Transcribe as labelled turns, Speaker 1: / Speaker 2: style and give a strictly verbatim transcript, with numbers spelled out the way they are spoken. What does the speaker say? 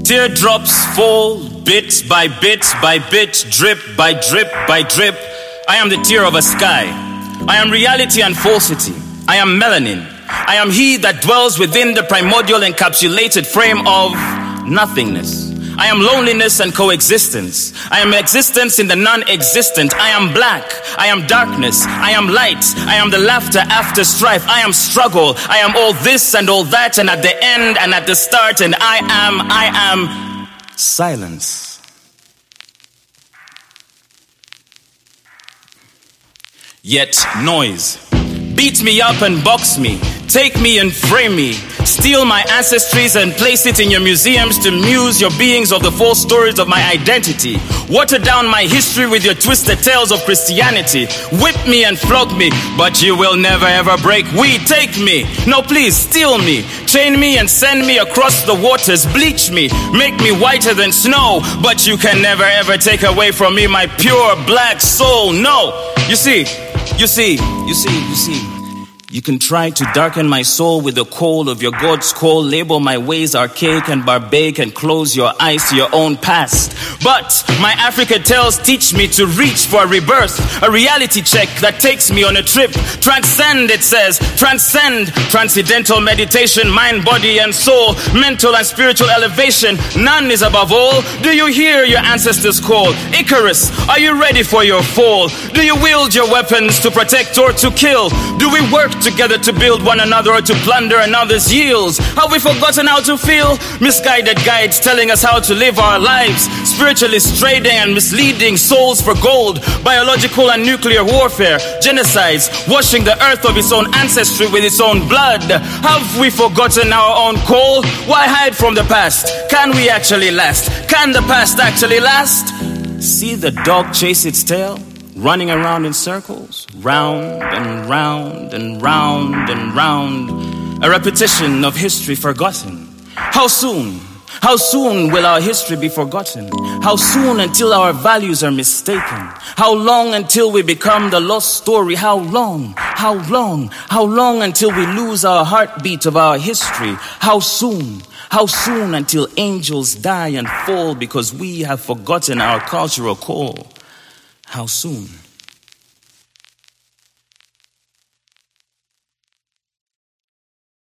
Speaker 1: Teardrops fall bit by bit by bit, drip by drip by drip. I am the tear of a sky. I am reality and falsity. I am melanin. I am he that dwells within the primordial encapsulated frame of nothingness. I am loneliness and coexistence. I am existence in the non-existent. I am black. I am darkness. I am light. I am the laughter after strife. I am struggle. I am all this and all that, and at the end and at the start, and I am, I am silence. Yet noise. Beat me up and box me. Take me and frame me. Steal my ancestries and place it in your museums to muse your beings of the false stories of my identity. Water down my history with your twisted tales of Christianity. Whip me and flog me, but you will never ever break. We take me. No, please, steal me. Chain me and send me across the waters. Bleach me. Make me whiter than snow. But you can never ever take away from me my pure black soul. No. You see, you see, you see, you see. You can try to darken my soul with the coal of your God's coal, label my ways archaic and barbaric, and close your eyes to your own past. But my Africa tales teach me to reach for a rebirth, a reality check that takes me on a trip. Transcend, it says, transcend, transcendental meditation, mind, body, and soul, mental and spiritual elevation. None is above all. Do you hear your ancestors call? Icarus, are you ready for your fall? Do you wield your weapons to protect or to kill? Do we work together to build one another or to plunder another's yields? Have we forgotten how to feel? Misguided guides telling us how to live our lives, spiritually straying and misleading souls for gold, biological and nuclear warfare, genocides, washing the earth of its own ancestry with its own blood. Have we forgotten our own call? Why hide from the past? Can we actually last? Can the past actually last? See the dog chase its tail? Running around in circles, round and round and round and round. A repetition of history forgotten. How soon? How soon will our history be forgotten? How soon until our values are mistaken? How long until we become the lost story? How long? How long? How long until we lose our heartbeat of our history? How soon? How soon until angels die and fall because we have forgotten our cultural call? How soon?